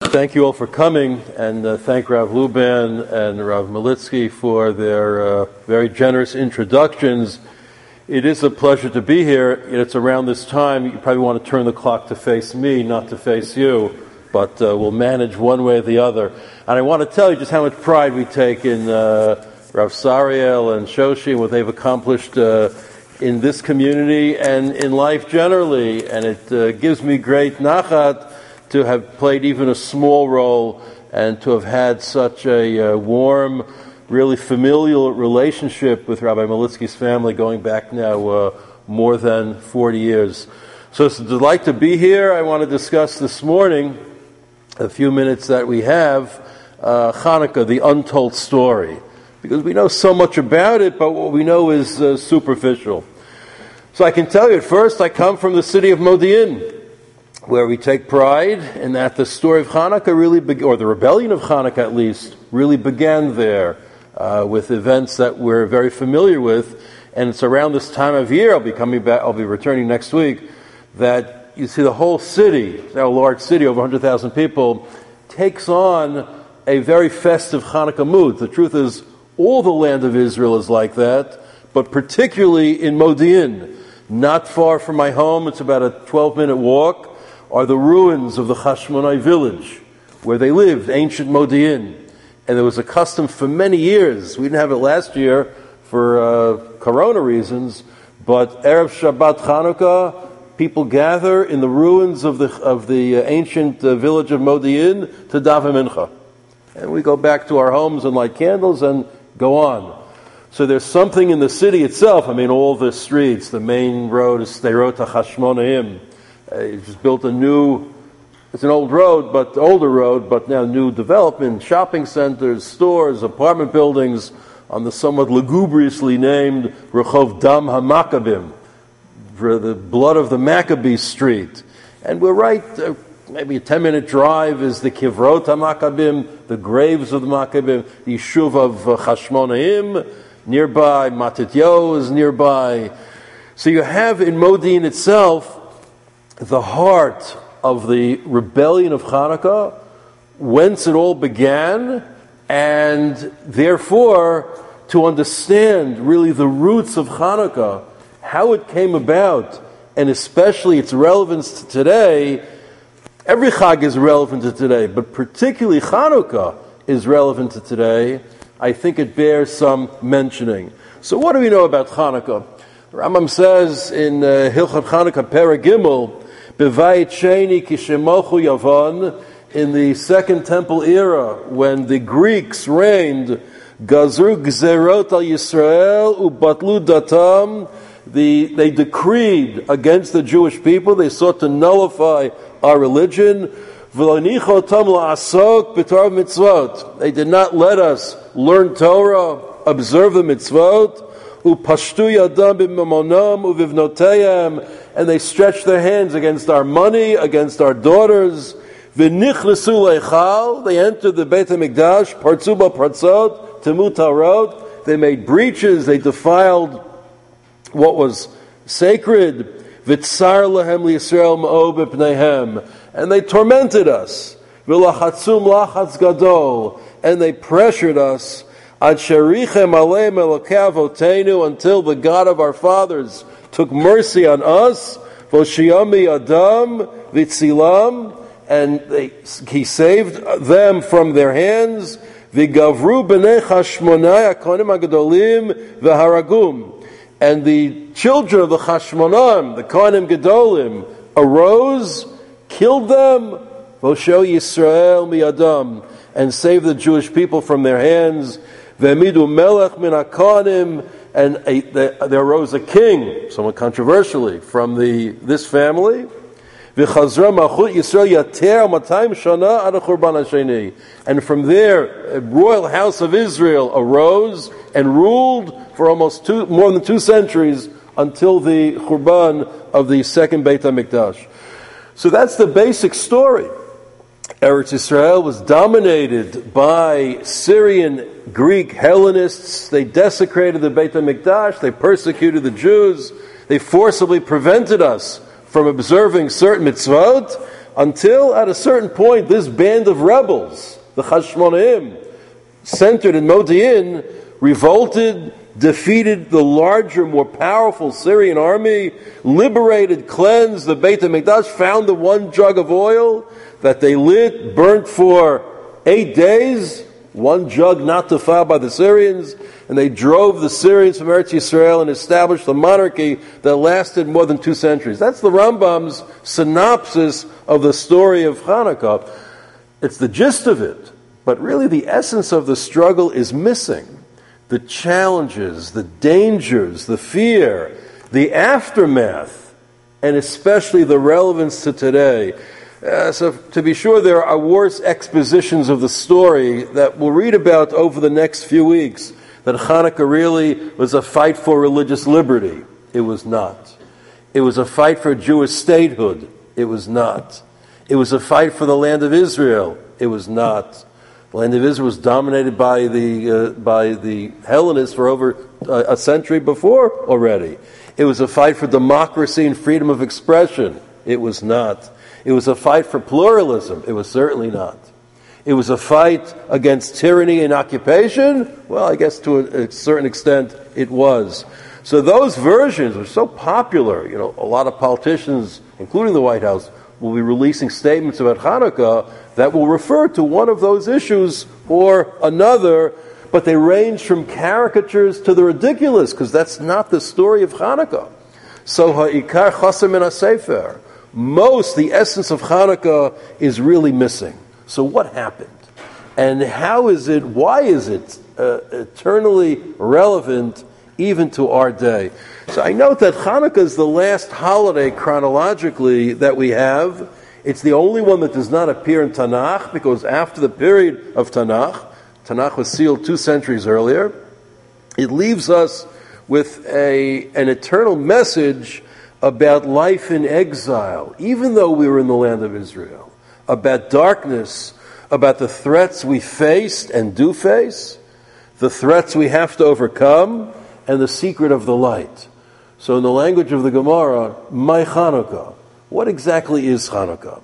Thank you all for coming, and thank Rav Luban and Rav Malitsky for their very generous introductions. It is a pleasure to be here. It's around this time. You probably want to turn the clock to face me, not to face you, but we'll manage one way or the other. And I want to tell you just how much pride we take in Rav Sariel and Shoshi and what they've accomplished in this community and in life generally. And it gives me great nachat to have played even a small role and to have had such a warm, really familial relationship with Rabbi Malitsky's family going back now more than 40 years. So it's a delight to be here. I want to discuss this morning, a few minutes that we have, Hanukkah, the untold story. Because we know so much about it, but what we know is superficial. So I can tell you at first, I come from the city of Modi'in, where we take pride in that the story of Hanukkah really or the rebellion of Hanukkah at least, really began there with events that we're very familiar with. And it's around this time of year, I'll be coming back, I'll be returning next week, that you see the whole city, now a large city, over 100,000 people, takes on a very festive Hanukkah mood. The truth is, all the land of Israel is like that, but particularly in Modi'in, not far from my home, it's about a 12-minute walk, are the ruins of the Hashmonai village, where they lived, ancient Modi'in. And there was a custom for many years, we didn't have it last year for corona reasons, but Erev Shabbat Chanukah, people gather in the ruins of the ancient village of Modi'in to daven mincha. And we go back to our homes and light candles and go on. So there's something in the city itself, I mean all the streets, the main road is Sderot HaChashmonaim. It's just built it's an older road, but now new development, shopping centers, stores, apartment buildings on the somewhat lugubriously named Rehov Dam HaMaccabim, for the blood of the Maccabee Street. And we're right, maybe a 10-minute drive is the Kivrot HaMaccabim, the graves of the Maccabim, the Yishuv of Chashmonaim, nearby, Matityahu is nearby. So you have in Modi'in itself the heart of the rebellion of Hanukkah, whence it all began, and therefore to understand really the roots of Hanukkah, how it came about, and especially its relevance to today. Every Chag is relevant to today, but particularly Hanukkah is relevant to today. I think it bears some mentioning. So what do we know about Hanukkah? Rambam says in Hilchot Hanukkah, Perek Gimel, Bevayit Sheni Kishemochu Yavan, in the Second Temple era, when the Greeks reigned, Gazru Gzerot al Yisrael ubatlu datam, they decreed against the Jewish people, they sought to nullify our religion. V'lanicho tam la'asok b'torah mitzvot. They did not let us learn Torah, observe the mitzvot. Upashtu yadam b'mamonam uvivnotayam, and they stretched their hands against our money, against our daughters. V'nichlesu leichal, they entered the Beit HaMikdash, partzu b'partzot, temut harot, they made breaches, they defiled what was sacred. V'tsar lahem liYisrael ma'od b'pneihem, and they tormented us. V'lachatzum lachatz gadol, and they pressured us. Ad sherichem aleim elokei avotenu, until the God of our fathers took mercy on us. V'shiyami adam v'tzilam, and he saved them from their hands. V'gavru b'nei Chashmonai hakohanim hagadolim v'haragum, and the children of the Chashmonaim, the Kohanim Gedolim, arose, killed them, V'osho Yisrael miyadam, and saved the Jewish people from their hands. V'emidu melech min haKohanim, and there arose a king, somewhat controversially, from this family. V'chazra malchut Yisrael yater 200 shana ad hachurban hasheni, and from there a royal house of Israel arose and ruled for more than 2 centuries until the Churban of the second Beit HaMikdash. So that's the basic story. Eretz Yisrael was dominated by Syrian Greek Hellenists. They desecrated the Beit HaMikdash. They persecuted the Jews. They forcibly prevented us from observing certain mitzvot. until at a certain point this band of rebels, the Hashmonaim, centered in Modi'in, revolted, defeated the larger, more powerful Syrian army, liberated, cleansed the Beit HaMikdash, found the one jug of oil that they lit, burnt for 8 days, one jug not defiled by the Syrians, and they drove the Syrians from Eretz Yisrael and established a monarchy that lasted more than 2 centuries. That's the Rambam's synopsis of the story of Hanukkah. It's the gist of it, but really the essence of the struggle is missing. The challenges, the dangers, the fear, the aftermath, and especially the relevance to today. So to be sure, there are worse expositions of the story that we'll read about over the next few weeks, that Hanukkah really was a fight for religious liberty. It was not. It was a fight for Jewish statehood. It was not. It was a fight for the land of Israel. It was not. The land of Israel was dominated by the Hellenists for over a century before already. It was a fight for democracy and freedom of expression. It was not. It was a fight for pluralism. It was certainly not. It was a fight against tyranny and occupation. Well, I guess to a certain extent it was. So those versions are so popular. You know, a lot of politicians, including the White House, will be releasing statements about Hanukkah that will refer to one of those issues or another, but they range from caricatures to the ridiculous, because that's not the story of Hanukkah. So ha'ikar chasam min ha'sefer. The essence of Hanukkah is really missing. So what happened? And why is it eternally relevant even to our day? So I note that Hanukkah is the last holiday chronologically that we have. It's the only one that does not appear in Tanakh, because after the period of Tanakh was sealed 2 centuries earlier, it leaves us with an eternal message about life in exile, even though we were in the land of Israel, about darkness, about the threats we faced and do face, the threats we have to overcome, and the secret of the light. So in the language of the Gemara, my Hanukkah, what exactly is Hanukkah?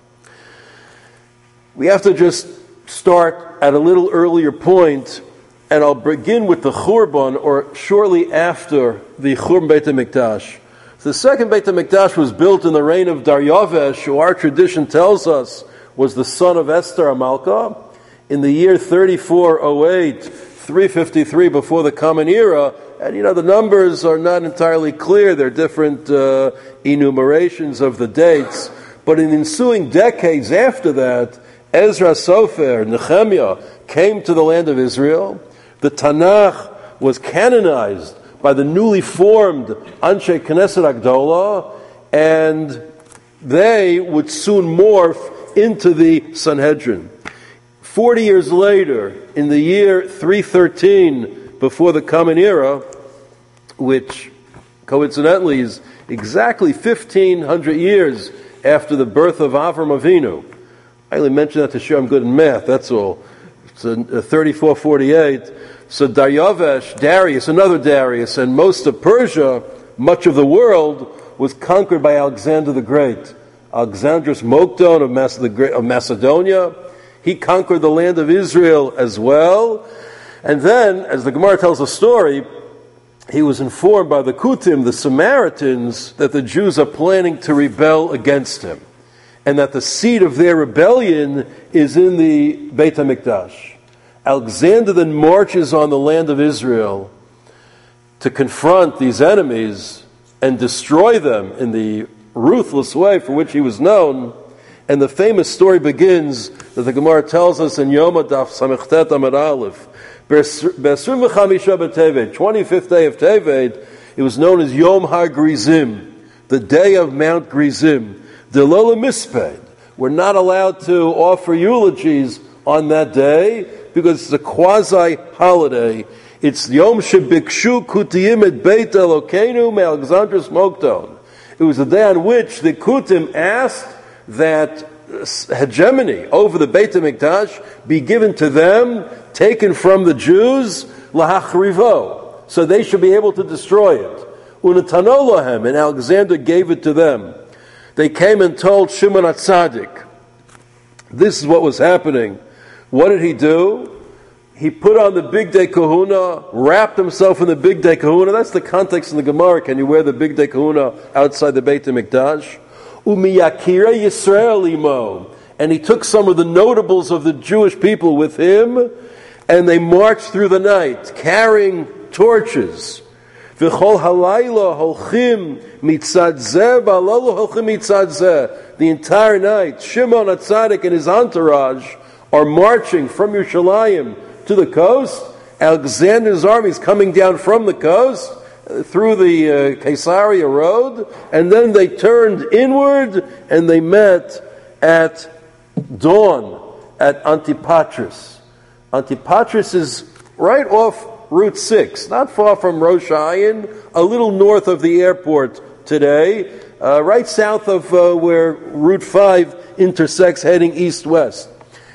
We have to just start at a little earlier point, and I'll begin with the Churban, or shortly after the Churban Beit HaMikdash. The second Beit HaMikdash was built in the reign of Daryavesh, who our tradition tells us was the son of Esther HaMalkah, in the year 3408, 353 before the Common Era. And the numbers are not entirely clear. There are different enumerations of the dates. But in the ensuing decades after that, Ezra Sofer, Nehemiah, came to the land of Israel. The Tanakh was canonized by the newly formed Anshe Knesset Agdola, and they would soon morph into the Sanhedrin. 40 years later, in the year 313, before the Common Era, which coincidentally is exactly 1,500 years after the birth of Avram Avinu. I only mention that to show I'm good in math, that's all. So 3448. So Darius, another Darius, and most of Persia, much of the world, was conquered by Alexander the Great. Alexandros Mokdon of Macedonia. He conquered the land of Israel as well. And then, as the Gemara tells the story, he was informed by the Kutim, the Samaritans, that the Jews are planning to rebel against him, and that the seat of their rebellion is in the Beit HaMikdash. Alexander then marches on the land of Israel to confront these enemies and destroy them in the ruthless way for which he was known. And the famous story begins that the Gemara tells us in Yom Daf Samechtet Amud Aleph. 25th day of Tevet, it was known as Yom HaGrizim, the day of Mount Grizim. Delola Misped. We're not allowed to offer eulogies on that day because it's a quasi-holiday. It's Yom Shebikshu Kutiyim et Beit Elokeinu me Alexandros Mokdon. It was the day on which the Kutim asked that hegemony over the Beit HaMikdash be given to them, taken from the Jews, lahachrivo, so they should be able to destroy it. Unatano lahem, and Alexander gave it to them. They came and told Shimon HaTzadik, This is what was happening. What did he do? He put on the Bigdei Kahuna, wrapped himself in the Bigdei Kahuna. That's the context in the Gemara. Can you wear the Bigdei Kahuna outside the Beit HaMikdash? Umiyakira Yisrael imo. And he took some of the notables of the Jewish people with him, and they marched through the night, carrying torches. V'chol halayla holchim mitzad zeh, v'alalu holchim mitzad zeh. The entire night, Shimon HaTzadik and his entourage are marching from Yerushalayim to the coast. Alexander's army is coming down from the coast through the Caesarea road, and then they turned inward and they met at dawn at Antipatris. Antipatris is right off Route 6, not far from Rosh Hashanah, a little north of the airport today, right south of where Route 5 intersects heading east-west.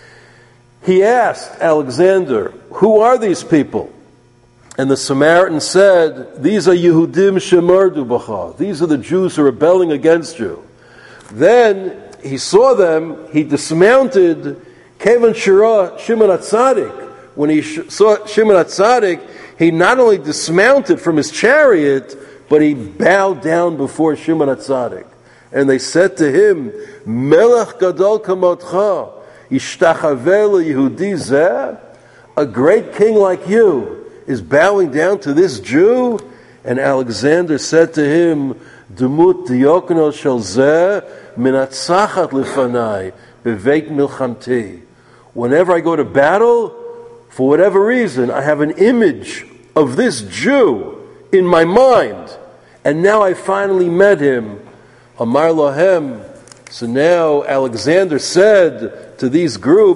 He asked Alexander, who are these people? And the Samaritan said, these are Yehudim shemardu b'cha. These are the Jews who are rebelling against you. Then he saw them, he dismounted, Kevan Shira Shimon HaTzadik. When he saw Shimon HaTzadik, he not only dismounted from his chariot, but he bowed down before Shimon HaTzadik. And they said to him, Melech Gadol Kamotcha, Ishtachaveh Yehudi Zeh, a great king like you is bowing down to this Jew? And Alexander said to him, Demut Diokno Shel Zeh Minatzachat Lefanai Beveit Milchamti. Whenever I go to battle, for whatever reason, I have an image of this Jew in my mind. And now I finally met him. Amar Lohem. So now Alexander said to this group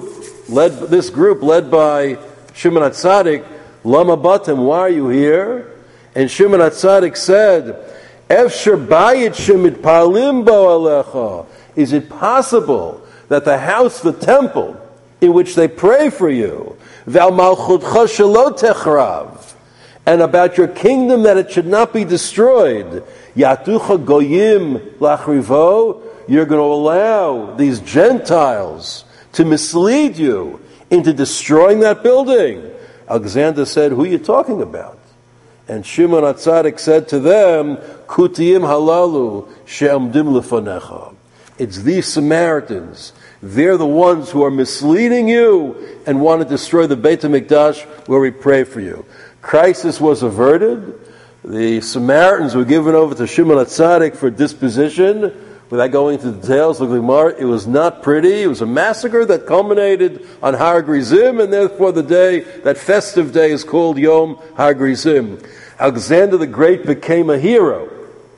led by Shimon HaTzadik, Lama Batem, why are you here? And Shimon HaTzadik said, Efsher bayit shemit palim bo alecha. Is it possible that the house, the temple, in which they pray for you, Val malchutcha shelo techrav, and about your kingdom that it should not be destroyed, Yatucha goyim lachrivo, you're going to allow these Gentiles to mislead you into destroying that building? Alexander said, who are you talking about? And Shimon HaTzadik said to them, Kutiyim halalu she'amdim lefanecha. It's these Samaritans. They're the ones who are misleading you and want to destroy the Beit HaMikdash where we pray for you. Crisis was averted. The Samaritans were given over to Shimon HaTzadik for disposition. Without going into details, it was not pretty. It was a massacre that culminated on Har Grizim, and therefore that festive day is called Yom Har Grizim. Alexander the Great became a hero.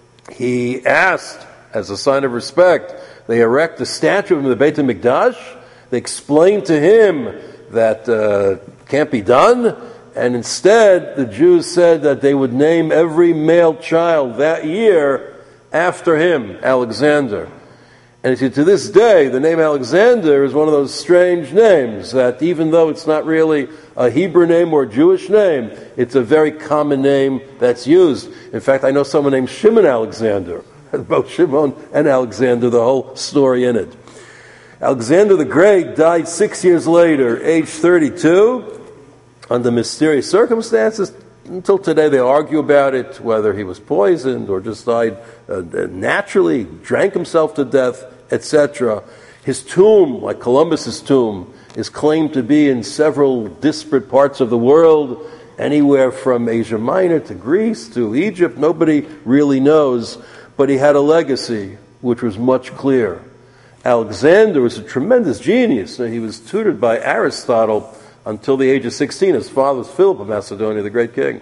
He asked, as a sign of respect, they erect a statue of him in the Beit HaMikdash. They explained to him that can't be done, and instead the Jews said that they would name every male child that year after him, Alexander. And to this day, the name Alexander is one of those strange names that even though it's not really a Hebrew name or a Jewish name, it's a very common name that's used. In fact, I know someone named Shimon Alexander. Both Shimon and Alexander, the whole story in it. Alexander the Great died 6 years later, age 32, under mysterious circumstances. Until today, they argue about it, whether he was poisoned or just died naturally, drank himself to death, etc. His tomb, like Columbus's tomb, is claimed to be in several disparate parts of the world, anywhere from Asia Minor to Greece to Egypt. Nobody really knows, but he had a legacy which was much clearer. Alexander was a tremendous genius. He was tutored by Aristotle until the age of 16. His father was Philip of Macedonia, the great king.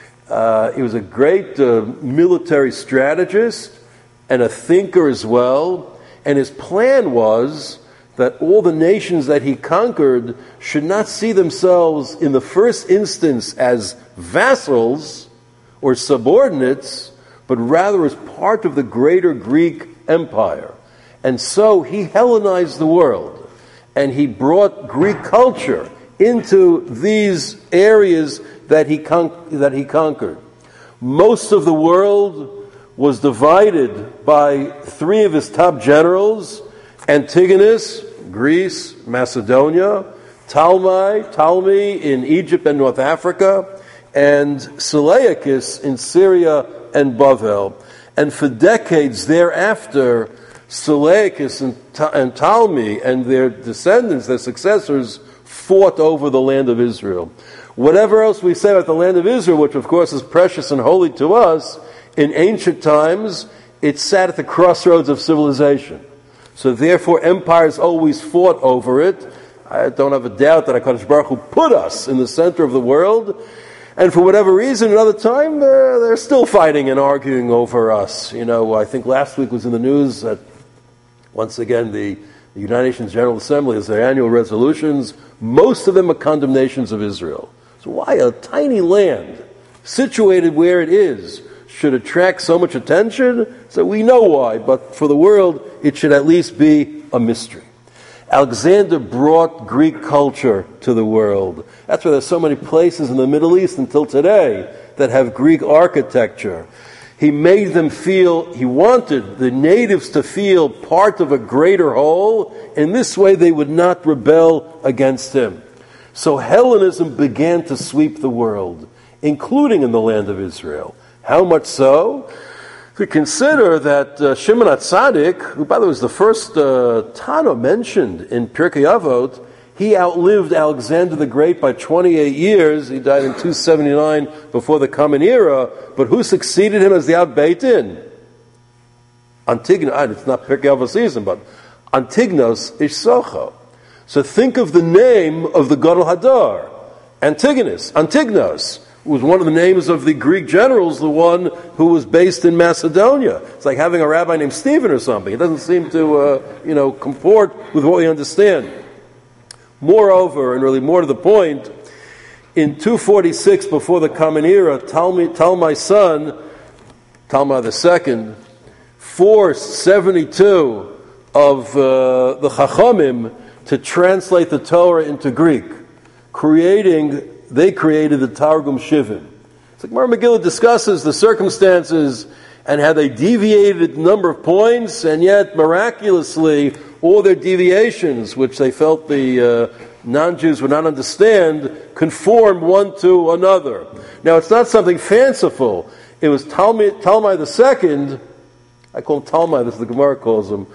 He was a great military strategist and a thinker as well. And his plan was that all the nations that he conquered should not see themselves in the first instance as vassals or subordinates, but rather as part of the greater Greek empire. And so he Hellenized the world, and he brought Greek culture into these areas that he conquered. Most of the world was divided by three of his top generals, Antigonus, Greece, Macedonia, Talmi in Egypt and North Africa, and Seleucus in Syria and Bavel. And for decades thereafter, Seleucus and Talmi and their descendants, their successors, fought over the land of Israel. Whatever else we say about the land of Israel, which of course is precious and holy to us, in ancient times, it sat at the crossroads of civilization. So therefore, empires always fought over it. I don't have a doubt that HaKadosh Baruch Hu put us in the center of the world, and for whatever reason, another time, they're still fighting and arguing over us. I think last week was in the news that, once again, the United Nations General Assembly has their annual resolutions. Most of them are condemnations of Israel. So why a tiny land, situated where it is, should attract so much attention? So we know why, but for the world, it should at least be a mystery. Alexander brought Greek culture to the world. That's why there's so many places in the Middle East until today that have Greek architecture. He made them feel, he wanted the natives to feel part of a greater whole. In this way, they would not rebel against him. So Hellenism began to sweep the world, including in the land of Israel. How much so? To consider that Shimon HaTzadik, who by the way was the first Tana mentioned in Pirkei Avot, he outlived Alexander the Great by 28 years. He died in 279 before the Common Era. But who succeeded him as the Beit Din? Antigonus, it's not Pirkei Avot season, but Antignos Ishsocho. So think of the name of the Gadol Hadar. Antignos was one of the names of the Greek generals, the one who was based in Macedonia. It's like having a rabbi named Stephen or something. It doesn't seem to, comport with what we understand. Moreover, and really more to the point, in 246 before the Common Era, Talmai son, Talmai II, forced 72 of the Chachamim to translate the Torah into Greek, they created the Targum Shivim. It's like Mar Megillah discusses the circumstances and how they deviated a number of points, and yet miraculously all their deviations, which they felt the non-Jews would not understand, conformed one to another. Now it's not something fanciful. It was Talmai II, I call him Talmai, this is the Gemara calls him,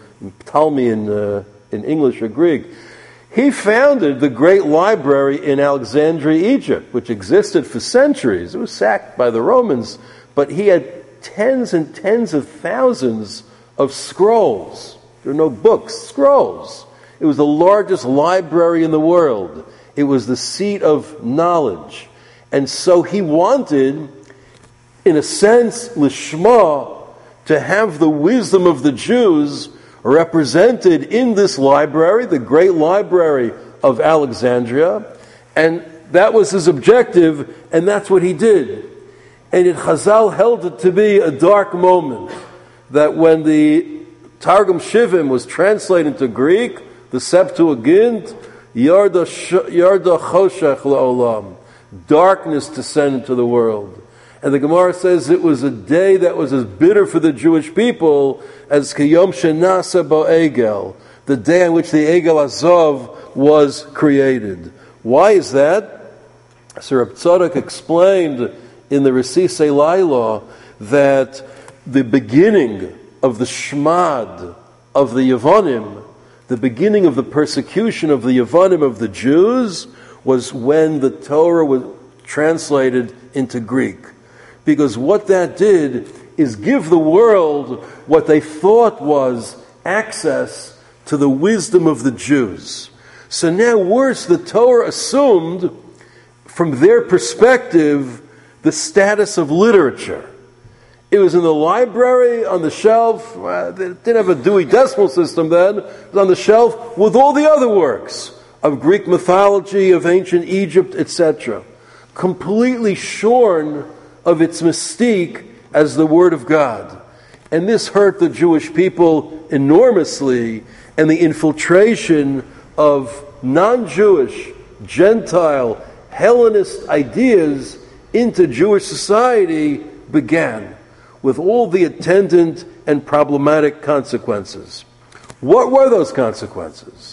Talmi in English or Greek. He founded the great library in Alexandria, Egypt, which existed for centuries. It was sacked by the Romans, but he had tens and tens of thousands of scrolls. There are no books, scrolls. It was the largest library in the world. It was the seat of knowledge. And so he wanted, in a sense, Lishma, to have the wisdom of the Jews represented in this library, the great library of Alexandria, and that was his objective, and that's what he did. And Chazal held it to be a dark moment, that when the Targum Shivim was translated into Greek, the Septuagint, Yarda Choshech La'olam, darkness descended into the world. And the Gemara says it was a day that was as bitter for the Jewish people as Kiyom Shenasa Bo'egel, the day on which the Egel Azov was created. Why is that? Sir Reb Tzadok explained in the Resisei Laila that the beginning of the Shmad of the Yevonim, the beginning of the persecution of the Yevonim of the Jews, was when the Torah was translated into Greek. Because what that did is give the world what they thought was access to the wisdom of the Jews. So now worse, the Torah assumed, from their perspective, the status of literature. It was in the library, on the shelf. They didn't have a Dewey Decimal System then. It was on the shelf with all the other works of Greek mythology, of ancient Egypt, etc. Completely shorn of its mystique as the Word of God. And this hurt the Jewish people enormously, and the infiltration of non-Jewish, Gentile, Hellenist ideas into Jewish society began, with all the attendant and problematic consequences. What were those consequences?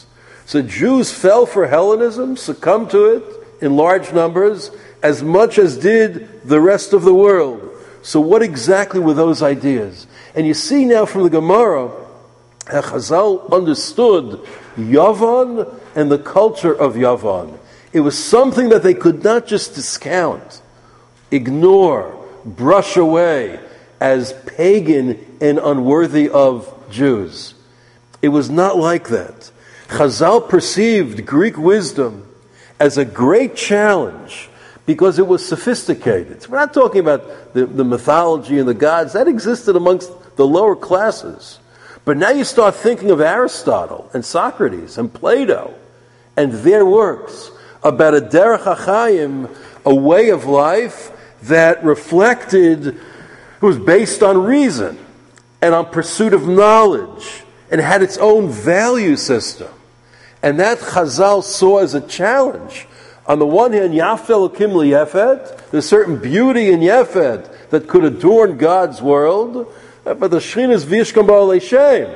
So Jews fell for Hellenism, succumbed to it in large numbers, as much as did the rest of the world. So what exactly were those ideas? And you see now from the Gemara, how Chazal understood Yavan and the culture of Yavan. It was something that they could not just discount, ignore, brush away as pagan and unworthy of Jews. It was not like that. Chazal perceived Greek wisdom as a great challenge because it was sophisticated. We're not talking about the mythology and the gods. That existed amongst the lower classes. But now you start thinking of Aristotle and Socrates and Plato and their works about a derech hachayim, a way of life that reflected, it was based on reason and on pursuit of knowledge and had its own value system. And that Chazal saw as a challenge. On the one hand, Yafel Elokim Yefet, there's certain beauty in Yefet that could adorn God's world, but the Shechina is Vishkam Ba'alei Shem.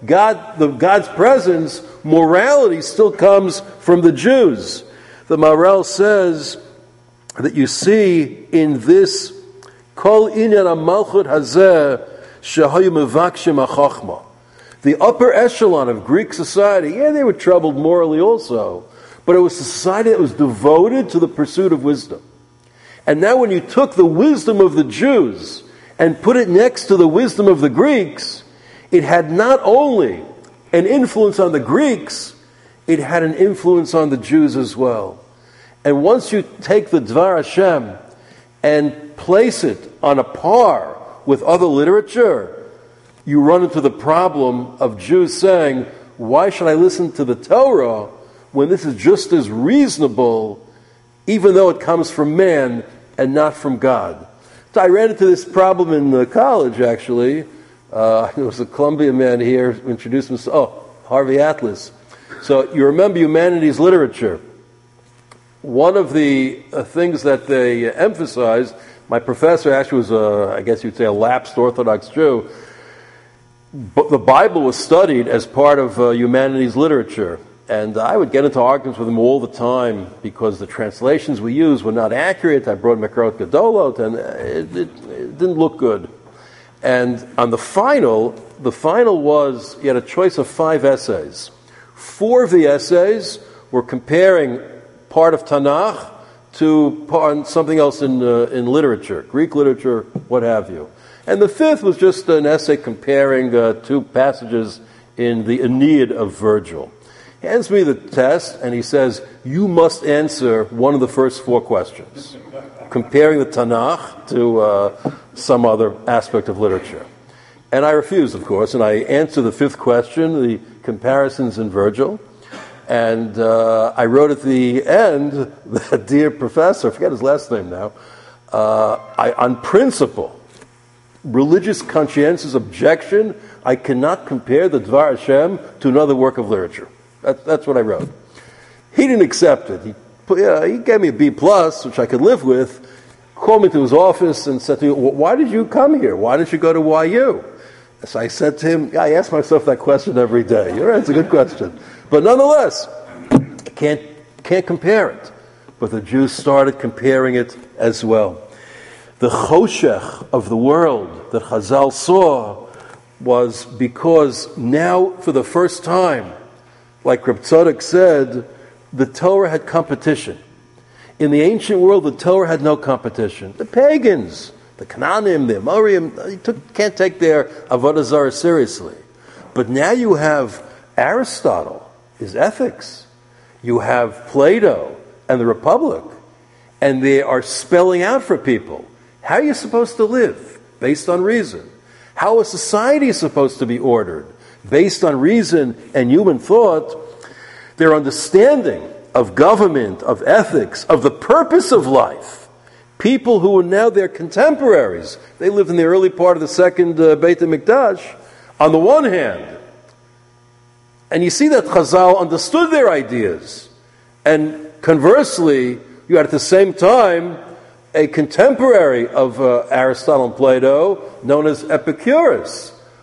God's presence, morality still comes from the Jews. The Maharal says that you see in this Kol Inyan HaMalchut Hazeh Shehayu Mevakshim HaChochma. The upper echelon of Greek society, they were troubled morally also, but it was a society that was devoted to the pursuit of wisdom. And now when you took the wisdom of the Jews and put it next to the wisdom of the Greeks, it had not only an influence on the Greeks, it had an influence on the Jews as well. And once you take the Dvar Hashem and place it on a par with other literature, you run into the problem of Jews saying, why should I listen to the Torah when this is just as reasonable, even though it comes from man and not from God? So I ran into this problem in college, actually. There was a Columbia man here who introduced himself. Harvey Atlas. So you remember humanities literature. One of the things that they emphasized, my professor actually was, I guess you'd say, a lapsed Orthodox Jew. But the Bible was studied as part of humanities literature. And I would get into arguments with him all the time because the translations we used were not accurate. I brought Mekrot Gedolot, and it didn't look good. And on the final was, you had a choice of 5 essays. 4 of the essays were comparing part of Tanakh to something else in literature, Greek literature, what have you. And the 5th was just an essay comparing 2 passages in the Aeneid of Virgil. He hands me the test, and he says, you must answer one of the first 4 questions, comparing the Tanakh to some other aspect of literature. And I refused, of course, and I answered the 5th question, the comparisons in Virgil. And I wrote at the end, that dear professor, I forget his last name now, on principle, religious conscientious objection, I cannot compare the Dvar Hashem to another work of literature. That's what I wrote. He didn't accept it. He gave me a B+, which I could live with, called me to his office and said to me, why did you come here? Why didn't you go to YU? So I said to him, I ask myself that question every day. You're right, it's a good question. But nonetheless, I can't compare it. But the Jews started comparing it as well. The choshech of the world that Chazal saw was because now, for the first time, like Reb Tzadok said, the Torah had competition. In the ancient world, the Torah had no competition. The pagans, the Canaanim, the Amorim, can't take their Avodah Zarah seriously. But now you have Aristotle, his ethics. You have Plato and the Republic. And they are spelling out for people how you're supposed to live based on reason. How a society is supposed to be ordered based on reason and human thought. Their understanding of government, of ethics, of the purpose of life. People who are now their contemporaries. They lived in the early part of the second Beit HaMikdash. On the one hand, and you see that Chazal understood their ideas. And conversely, you had at the same time a contemporary of Aristotle and Plato known as Epicurus,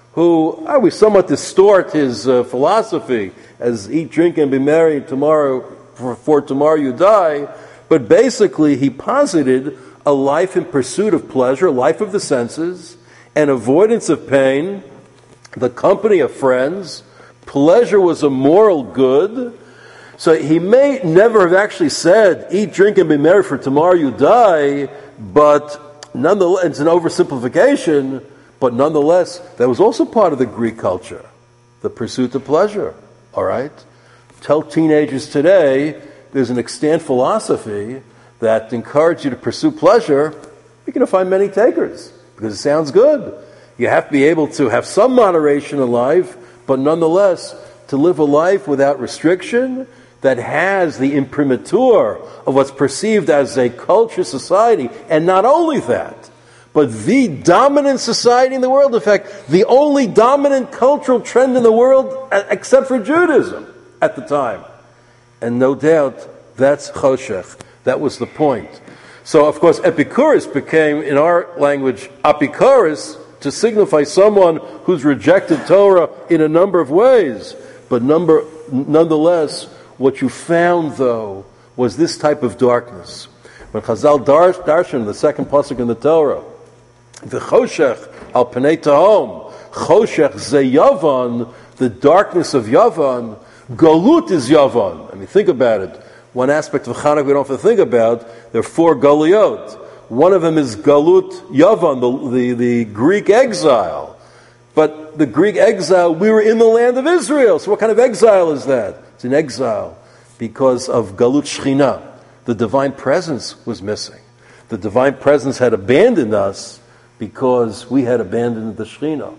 who we somewhat distort his philosophy as eat, drink, and be merry tomorrow, for tomorrow you die. But basically, he posited a life in pursuit of pleasure, life of the senses, and avoidance of pain, the company of friends. Pleasure was a moral good. So he may never have actually said, eat, drink, and be merry, for tomorrow you die, but nonetheless, it's an oversimplification, but nonetheless, that was also part of the Greek culture, the pursuit of pleasure, all right? Tell teenagers today, there's an extant philosophy that encourages you to pursue pleasure, you're going to find many takers, because it sounds good. You have to be able to have some moderation in life, but nonetheless, to live a life without restriction that has the imprimatur of what's perceived as a culture society, and not only that, but the dominant society in the world, in fact, the only dominant cultural trend in the world, except for Judaism at the time. And no doubt, that's choshech. That was the point. So, of course, Epicurus became, in our language, Apikoros, to signify someone who's rejected Torah in a number of ways. But nonetheless, what you found, though, was this type of darkness. When Chazal darshan, the second pasuk in the Torah, the choshech al pnei tahom, choshech ze Yavan, the darkness of Yavan, galut is Yavan. I mean, think about it. One aspect of Chanukah we don't have to think about, there are 4 galuyot. One of them is galut Yavan, the Greek exile. But the Greek exile, we were in the land of Israel. So what kind of exile is that? It's an exile because of galut Shechina. The divine presence was missing. The divine presence had abandoned us because we had abandoned the Shechina.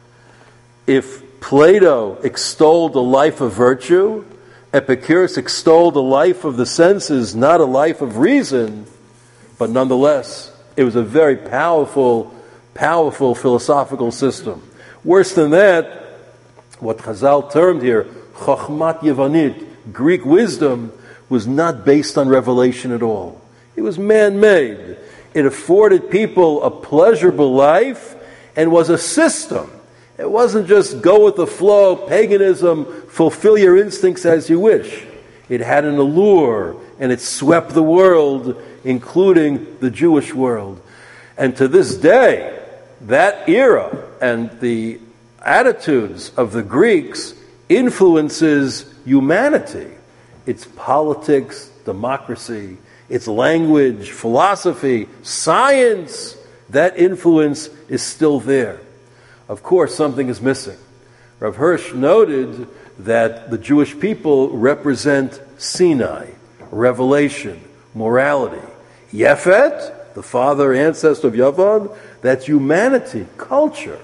If Plato extolled a life of virtue, Epicurus extolled a life of the senses, not a life of reason, but nonetheless, it was a very powerful philosophical system. Worse than that, what Chazal termed here, Chochmat Yevanit, Greek wisdom, was not based on revelation at all. It was man-made. It afforded people a pleasurable life and was a system. It wasn't just go with the flow, paganism, fulfill your instincts as you wish. It had an allure, and it swept the world, including the Jewish world. And to this day, that era and the attitudes of the Greeks influences humanity. Its politics, democracy, its language, philosophy, science, that influence is still there. Of course, something is missing. Rav Hirsch noted that the Jewish people represent Sinai, revelation, morality. Yefet, the father, ancestor of Yavan, that's humanity, culture.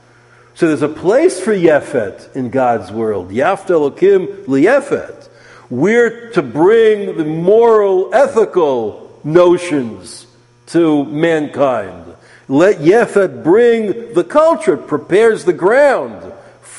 So there's a place for Yefet in God's world. Yaft Elokim liyefet. We're to bring the moral, ethical notions to mankind. Let Yefet bring the culture. It prepares the ground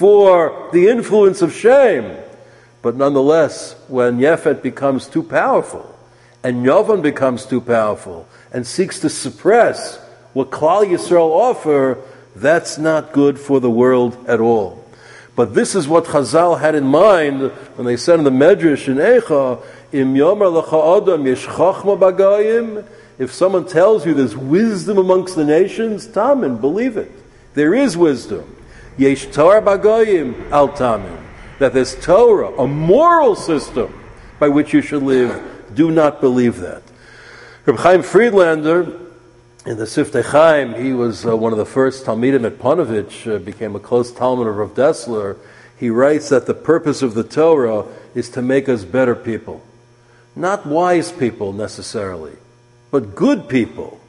for the influence of shame. But nonetheless, when Yefet becomes too powerful, and Yavan becomes too powerful, and seeks to suppress what Klal Yisrael offer, that's not good for the world at all. But this is what Chazal had in mind when they said in the Medrash in Eicha, Im yomer lecha adam yesh chachma bagayim. If someone tells you there's wisdom amongst the nations, tamin, believe it. There is wisdom. Yesh Torah bagayim al tamin. That there's Torah, a moral system by which you should live. Do not believe that. Reb Chaim Friedlander, in the Siftei Chaim, he was one of the first Talmidim at Panovich, became a close Talmud of Rav Dessler. He writes that the purpose of the Torah is to make us better people. Not wise people necessarily, but good people.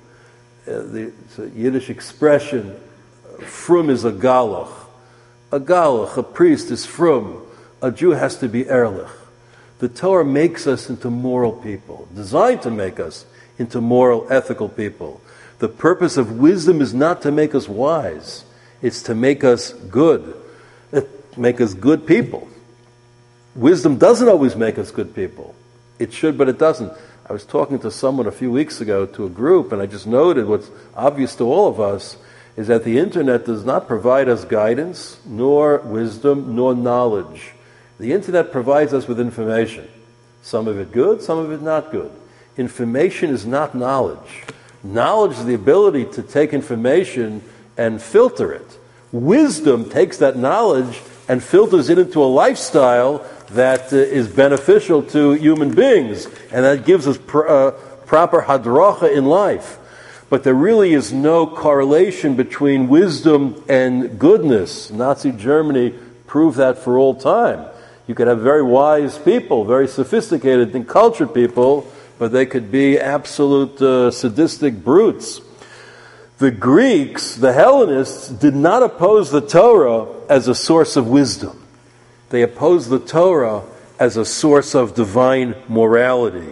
It's a Yiddish expression, frum is a galach. A galach, a priest, is frum. A Jew has to be ehrlich. The Torah makes us into moral people, designed to make us into moral, ethical people. The purpose of wisdom is not to make us wise. It's to make us good. Make us good people. Wisdom doesn't always make us good people. It should, but it doesn't. I was talking to someone a few weeks ago, to a group, and I just noted what's obvious to all of us, is that the internet does not provide us guidance, nor wisdom, nor knowledge. The internet provides us with information. Some of it good, some of it not good. Information is not knowledge. Knowledge is the ability to take information and filter it. Wisdom takes that knowledge and filters it into a lifestyle that is beneficial to human beings, and that gives us proper hadracha in life. But there really is no correlation between wisdom and goodness. Nazi Germany proved that for all time. You could have very wise people, very sophisticated and cultured people, but they could be absolute sadistic brutes. The Greeks, the Hellenists, did not oppose the Torah as a source of wisdom. They opposed the Torah as a source of divine morality.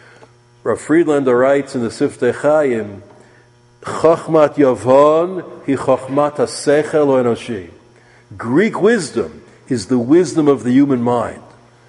Rav Friedlander writes in the Siftei Chaim, Chochmat Yavon hi chochmat hasechel enoshi. Greek wisdom is the wisdom of the human mind.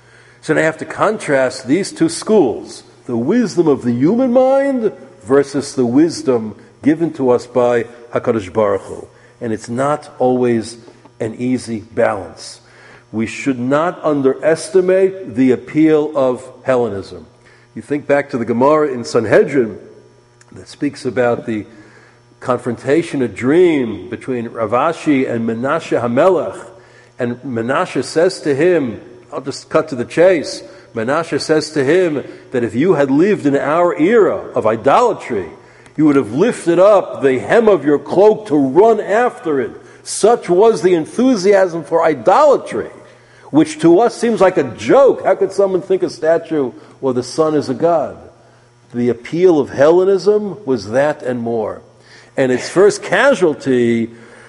So now I have to contrast these two schools, the wisdom of the human mind versus the wisdom given to us by HaKadosh Baruch Hu. And it's not always an easy balance. We should not underestimate the appeal of Hellenism. You think back to the Gemara in Sanhedrin that speaks about the confrontation, a dream between Rav Ashi and Menashe HaMelech. And Menashe says to him, I'll just cut to the chase, Menashe says to him that if you had lived in our era of idolatry, you would have lifted up the hem of your cloak to run after it. Such was the enthusiasm for idolatry, which to us seems like a joke. How could someone think a statue or the sun is a god? The appeal of Hellenism was that and more. And its first casualty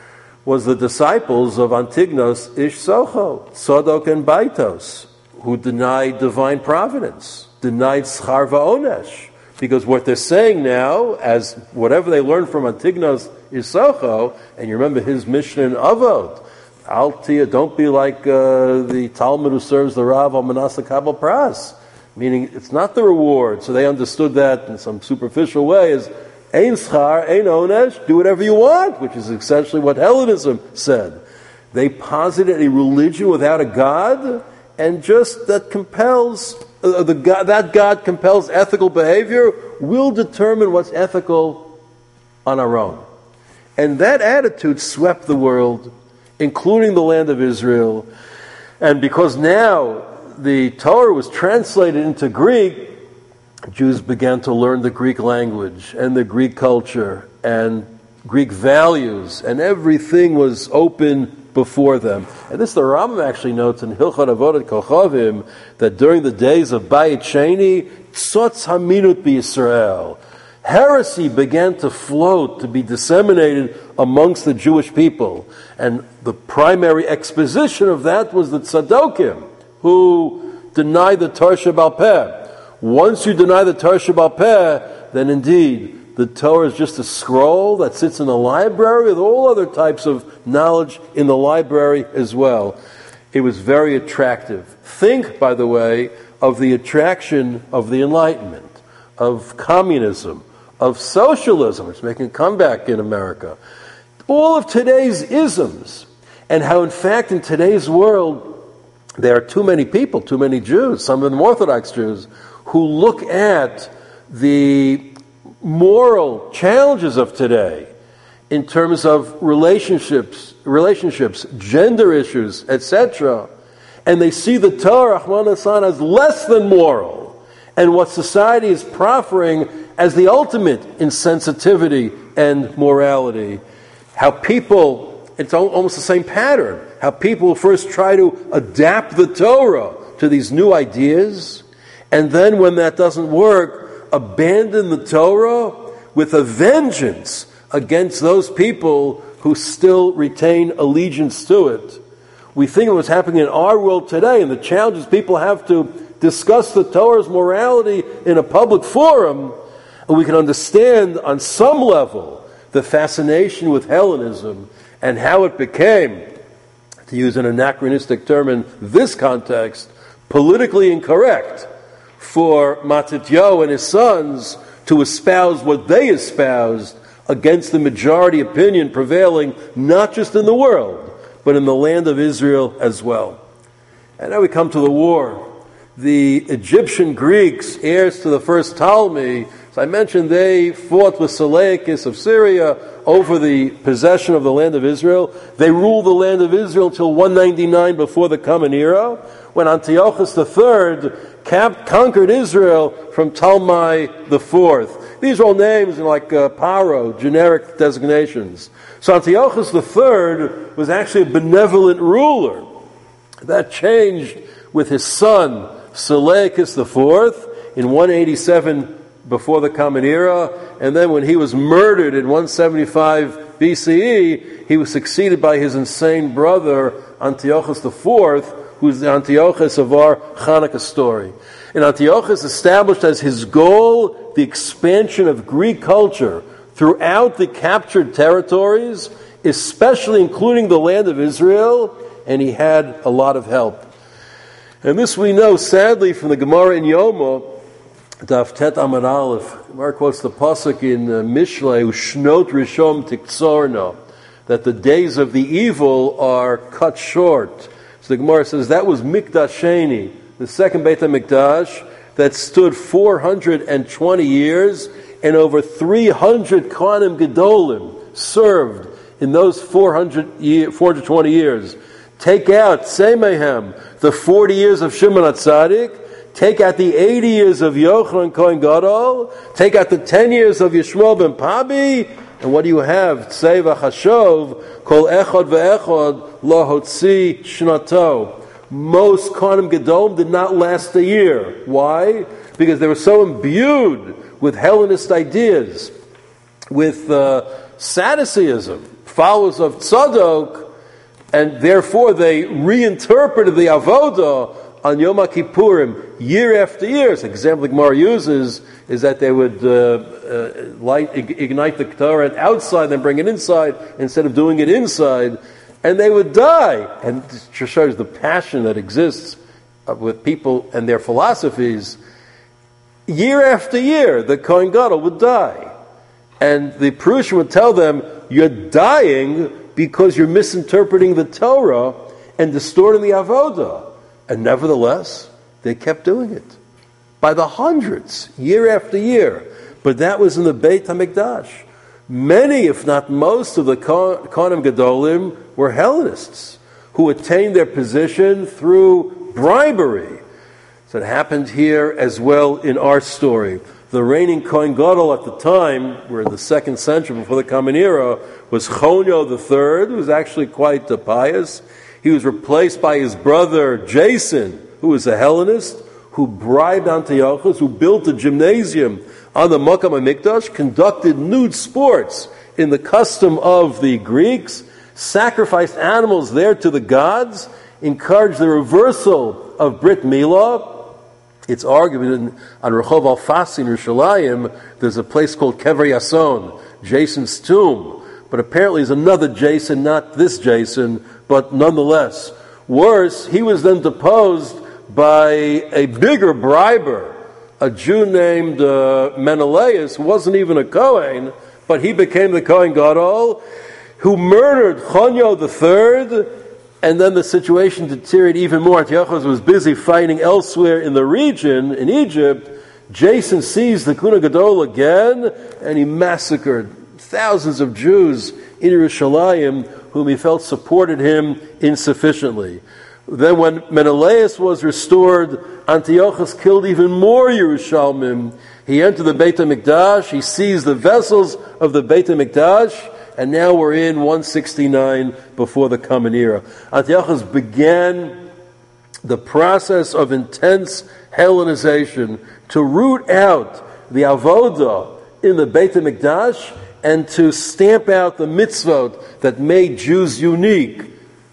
was the disciples of Antignos Ish Socho, Sodok and Baitos, who denied divine providence, denied Schar Va'onesh. Because what they're saying now, as whatever they learned from Antignos Ish Socho, and you remember his mission in Avot, Altia, don't be like the Talmud who serves the Rav al Manasseh Kabel Pras. Meaning, it's not the reward. So they understood that in some superficial way as Ein schar, ein onesh, do whatever you want, which is essentially what Hellenism said. They posited a religion without a God, and just that compels, that God compels ethical behavior, we'll determine what's ethical on our own. And that attitude swept the world, including the land of Israel. And because now the Torah was translated into Greek, Jews began to learn the Greek language and the Greek culture and Greek values, and everything was open before them. And this the Rambam actually notes in Hilchot Avodat Kochavim that during the days of Bayit Sheni, Tzotz Haminut B'Yisrael, heresy began to float, to be disseminated amongst the Jewish people. And the primary exposition of that was the Tzadokim, who denied the Torah Sheba'al Peh. Once you deny the Torah Sheba'al Peh, then indeed the Torah is just a scroll that sits in the library with all other types of knowledge in the library as well. It was very attractive. Think, by the way, of the attraction of the Enlightenment, of communism, of socialism, which is making a comeback in America. All of today's isms, and how in fact in today's world there are too many people, too many Jews, some of them Orthodox Jews, who look at the moral challenges of today in terms of relationships, gender issues, etc., and they see the Torah, Rahman Hassan, as less than moral, and what society is proffering as the ultimate in sensitivity and morality. How people, it's almost the same pattern, how people first try to adapt the Torah to these new ideas, and then when that doesn't work, abandon the Torah with a vengeance against those people who still retain allegiance to it. We think of what's happening in our world today and the challenges people have to discuss the Torah's morality in a public forum, and we can understand on some level the fascination with Hellenism and how it became, to use an anachronistic term in this context, politically incorrect for Matityahu and his sons to espouse what they espoused against the majority opinion prevailing not just in the world, but in the land of Israel as well. And now we come to the war. The Egyptian Greeks, heirs to the first Ptolemy, as I mentioned, they fought with Seleucus of Syria over the possession of the land of Israel. They ruled the land of Israel until 199 before the Common Era, when Antiochus III conquered Israel from Ptolemy IV. These are all names like Paro, generic designations. So Antiochus III was actually a benevolent ruler. That changed with his son, Seleucus IV, in 187 before the Common Era, and then when he was murdered in 175 BCE, he was succeeded by his insane brother, Antiochus IV, who's the Antiochus of our Hanukkah story. And Antiochus established as his goal the expansion of Greek culture throughout the captured territories, especially including the land of Israel, and he had a lot of help. And this we know, sadly, from the Gemara in Yoma, Daf Tet Amud Aleph. Gemara quotes the pasuk in Mishlei, Ushnot Rishom Tiktzorna, that the days of the evil are cut short. So the Gemara says that was Mikdash Sheni, the second Beit HaMikdash, that stood 420 years, and over 300 Kohanim Gedolim served in those 420 years. Take out, Seimehem, the 40 years of Shimon HaTzadik, take out the 80 years of Yochanan Kohen Gadol, take out the 10 years of Yishmael ben Pabi, and what do you have? Tzeva Chashov, Kol Echad Ve'echad, Lo Hotzi Shnato. Most Kohanim Gedolim did not last a year. Why? Because they were so imbued with Hellenist ideas, with Sadduceeism, followers of Tzadok, and therefore they reinterpreted the Avodah on Yom Kippurim year after year. So the example the Gemara uses is that they would ignite the Torah outside, then bring it inside, instead of doing it inside, and they would die. And it just shows the passion that exists with people and their philosophies. Year after year, the Kohen Gadol would die. And the Prussian would tell them, you're dying because you're misinterpreting the Torah and distorting the Avodah. And nevertheless, they kept doing it. By the hundreds, year after year. But that was in the Beit HaMikdash. Many, if not most, of the Kohanim Gedolim were Hellenists who attained their position through bribery. So it happened here as well in our story. The reigning Kohen Gadol at the time, we're in the 2nd century before the Common Era, was Chonyo III, who was actually quite pious. He was replaced by his brother Jason, who was a Hellenist, who bribed Antiochus, who built a gymnasium on the Makam HaMikdash, conducted nude sports in the custom of the Greeks, sacrificed animals there to the gods, encouraged the reversal of Brit Milah. It's argued on Rehov Alfasi in Yerushalayim, there's a place called Kever Yason, Jason's tomb. But apparently there's another Jason, not this Jason, but nonetheless. Worse, he was then deposed by a bigger briber, a Jew named Menelaus, who wasn't even a Kohen, but he became the Kohen Gadol, who murdered Chonyo III. And then the situation deteriorated even more. Antiochus was busy fighting elsewhere in the region, in Egypt. Jason seized the Kohen Gadol again, and he massacred thousands of Jews in Yerushalayim whom he felt supported him insufficiently. Then when Menelaus was restored, Antiochus killed even more Yerushalmim. He entered the Beit HaMikdash, he seized the vessels of the Beit HaMikdash, and now we're in 169 before the Common Era. Antiochus began the process of intense Hellenization to root out the Avodah in the Beit HaMikdash and to stamp out the mitzvot that made Jews unique.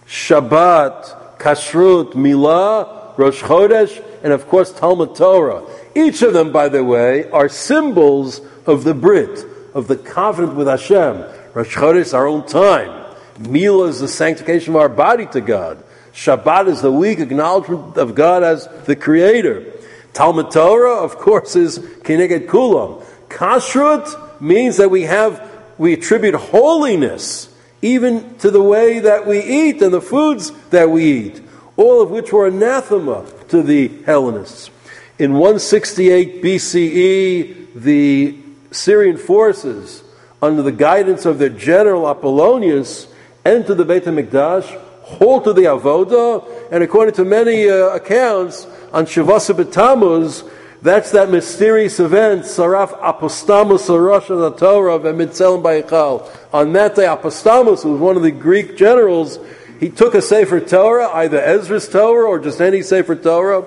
Shabbat, Kashrut, Milah, Rosh Chodesh, and of course Talmud Torah. Each of them, by the way, are symbols of the Brit, of the covenant with Hashem. Rosh Chodesh is our own time. Milah is the sanctification of our body to God. Shabbat is the weak acknowledgement of God as the Creator. Talmud Torah, of course, is Keneged Kulam. Kashrut means that we have we attribute holiness even to the way that we eat and the foods that we eat, all of which were anathema to the Hellenists. In 168 BCE, the Syrian forces, under the guidance of their general Apollonius, entered the Beit HaMikdash, halted the Avodah, and according to many accounts, on Shavasa B'Tammuz, that's that mysterious event, Saraf Apostamus Rosh HaTorah v'Mitzelem Ba'ichal. On that day, Apostamus, who was one of the Greek generals, he took a Sefer Torah, either Ezra's Torah or just any Sefer Torah,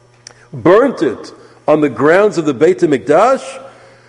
burnt it on the grounds of the Beit HaMikdash.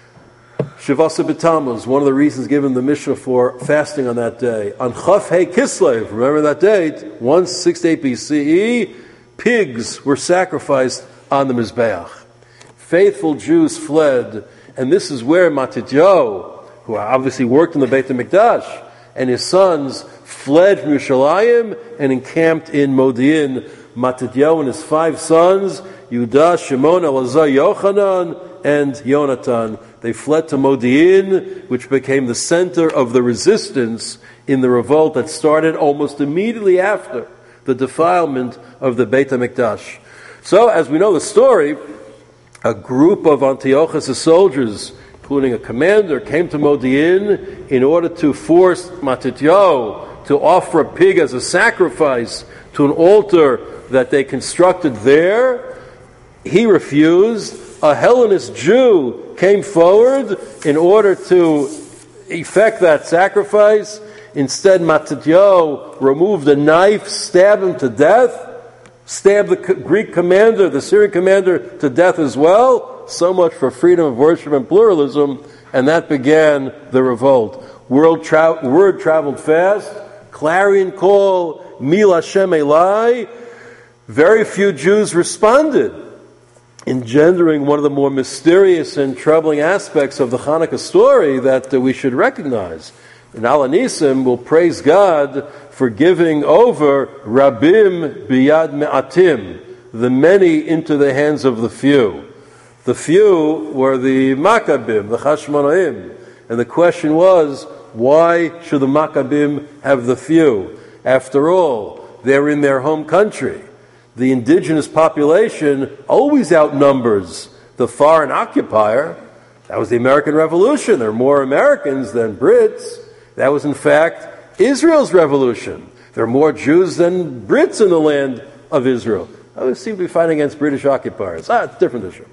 Shavasa B'Tammuz, one of the reasons given the Mishnah for fasting on that day. On Chaf Hei Kislev, remember that date, 168 BCE, pigs were sacrificed on the Mizbeach. Faithful Jews fled, and this is where Matityahu, who obviously worked in the Beit HaMikdash, and his sons fled from Yerushalayim and encamped in Modi'in. Matityahu and his 5 sons, Yehuda, Shimon, Elazar, Yochanan, and Yonatan, they fled to Modi'in, which became the center of the resistance in the revolt that started almost immediately after the defilement of the Beit HaMikdash. So, as we know the story, a group of Antiochus' soldiers, including a commander, came to Modi'in in order to force Matityahu to offer a pig as a sacrifice to an altar that they constructed there. He refused. A Hellenist Jew came forward in order to effect that sacrifice. Instead, Matityahu removed a knife, stabbed him to death, stabbed the Greek commander, the Syrian commander, to death as well. So much for freedom of worship and pluralism, and that began the revolt. Word traveled fast. Clarion call, Mil Hashem Elai. Very few Jews responded, engendering one of the more mysterious and troubling aspects of the Hanukkah story that we should recognize. In Al Hanisim, we'll praise God for giving over Rabim Biyad Me'atim, the many into the hands of the few. The few were the Maccabim, the Hashmonaim. And the question was, why should the Maccabim have the few? After all, they're in their home country. The indigenous population always outnumbers the foreign occupier. That was the American Revolution. There are more Americans than Brits. That was, in fact, Israel's revolution. There are more Jews than Brits in the land of Israel. I seem to be fighting against British occupiers. It's a different issue.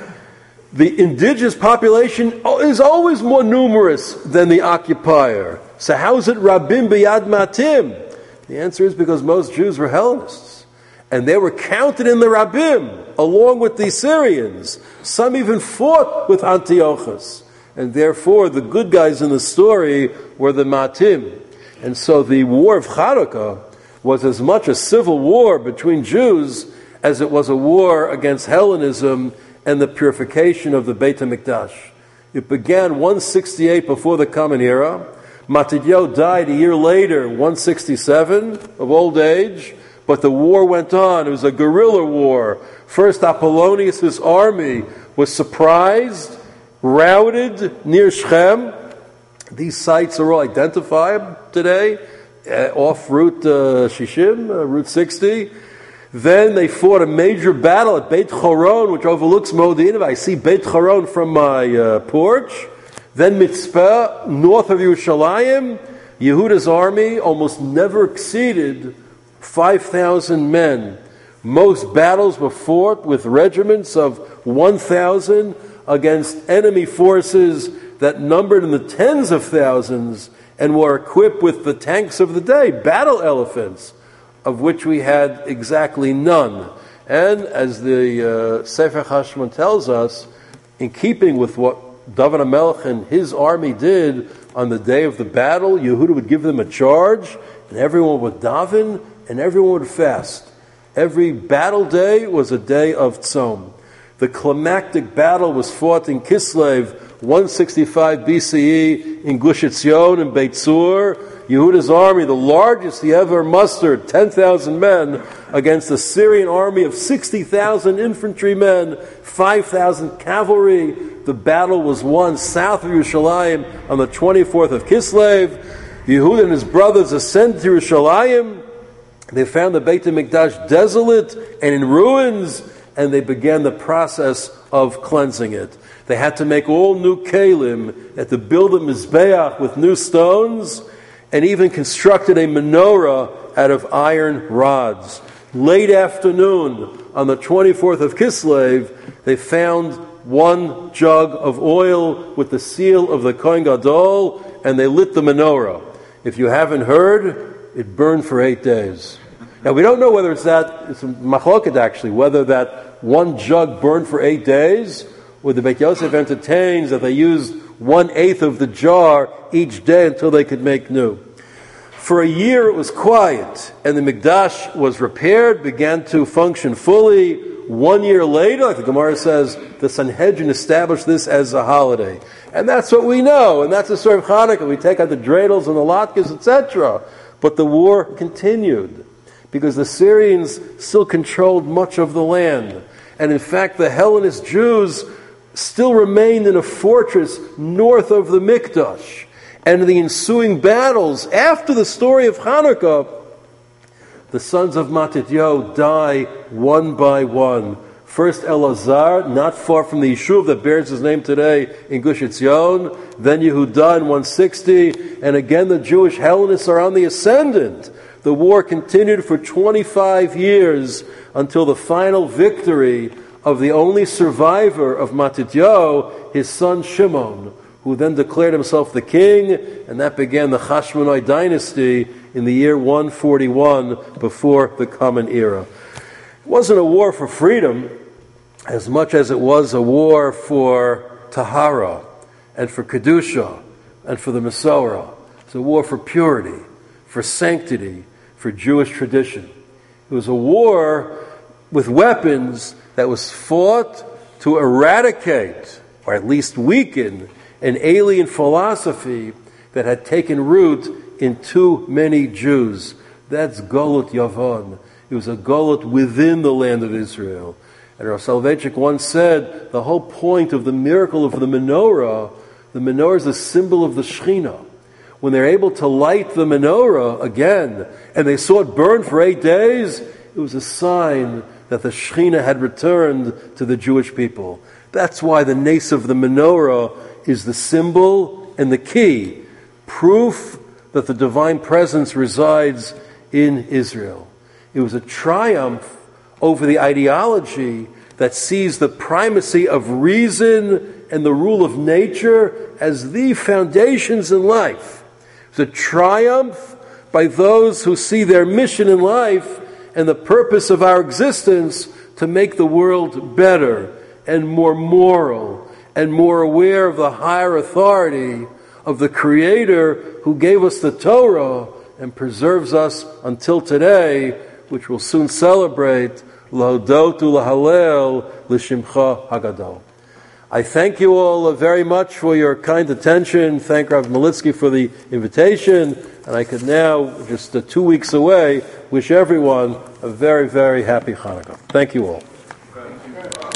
The indigenous population is always more numerous than the occupier. So how is it Rabim Biyad Matim? The answer is because most Jews were Hellenists. And they were counted in the Rabim, along with the Syrians. Some even fought with Antiochus. And therefore, the good guys in the story were the Matim. And so the war of Hanukkah was as much a civil war between Jews as it was a war against Hellenism and the purification of the Beit HaMikdash. It began 168 before the Common Era. Matityahu died a year later, 167, of old age. But the war went on. It was a guerrilla war. First, Apollonius' army was surprised, routed near Shechem. These sites are all identified today, off Route Shishim, Route 60. Then they fought a major battle at Beit Choron, which overlooks Modi'in. I see Beit Choron from my porch. Then Mitzpah, north of Yerushalayim. Yehuda's army almost never exceeded 5,000 men. Most battles were fought with regiments of 1,000 against enemy forces that numbered in the tens of thousands and were equipped with the tanks of the day, battle elephants, of which we had exactly none. And as the Sefer Hashmon tells us, in keeping with what David HaMelech and his army did on the day of the battle, Yehuda would give them a charge, and everyone would daven, and everyone would fast. Every battle day was a day of tzom. The climactic battle was fought in Kislev, 165 BCE, in Gush Etzion and Beit Zur. Yehuda's army, the largest he ever mustered, 10,000 men, against the Syrian army of 60,000 infantrymen, 5,000 cavalry, the battle was won south of Yerushalayim on the 24th of Kislev. Yehuda and his brothers ascended to Yerushalayim. They found the Beit HaMikdash desolate and in ruins, and they began the process of cleansing it. They had to make all new kelim, they had to build a mizbeach with new stones, and even constructed a menorah out of iron rods. Late afternoon, on the 24th of Kislev, they found one jug of oil with the seal of the Kohen Gadol, and they lit the menorah. If you haven't heard, it burned for 8 days. Now, we don't know whether it's a machloket actually, whether that one jug burned for 8 days, or the Beit Yosef entertains that they used 1/8 of the jar each day until they could make new. For a year it was quiet, and the Mikdash was repaired, began to function fully. 1 year later, like the Gemara says, the Sanhedrin established this as a holiday. And that's what we know, and that's the story of Hanukkah. We take out the dreidels and the latkes, etc. But the war continued, because the Syrians still controlled much of the land. And in fact, the Hellenist Jews still remained in a fortress north of the Mikdash. And in the ensuing battles, after the story of Hanukkah, the sons of Matityahu die one by one. First Elazar, not far from the Yishuv that bears his name today in Gush Etzion, then Yehuda in 160, and again the Jewish Hellenists are on the ascendant. The war continued for 25 years until the final victory of the only survivor of Matityahu, his son Shimon, who then declared himself the king, and that began the Chashmonai dynasty in the year 141 before the Common Era. It wasn't a war for freedom as much as it was a war for Tahara and for Kedusha and for the Masorah. It's a war for purity, for sanctity, for Jewish tradition. It was a war with weapons that was fought to eradicate, or at least weaken, an alien philosophy that had taken root in too many Jews. That's Golut Yavon. It was a Golut within the land of Israel. And Rav Soloveitchik once said, the whole point of the miracle of the menorah is a symbol of the Shekhinah. When they're able to light the menorah again, and they saw it burn for 8 days, it was a sign that the Shekhinah had returned to the Jewish people. That's why the nace of the menorah is the symbol and the key, proof that the divine presence resides in Israel. It was a triumph over the ideology that sees the primacy of reason and the rule of nature as the foundations in life. It's a triumph by those who see their mission in life and the purpose of our existence to make the world better and more moral and more aware of the higher authority of the Creator who gave us the Torah and preserves us until today, which we'll soon celebrate, Lahodot u'Lahalel l'Shimcha Hagadol. I thank you all very much for your kind attention. Thank Rav Militsky for the invitation. And I could now, just 2 weeks away, wish everyone a very, very happy Hanukkah. Thank you all.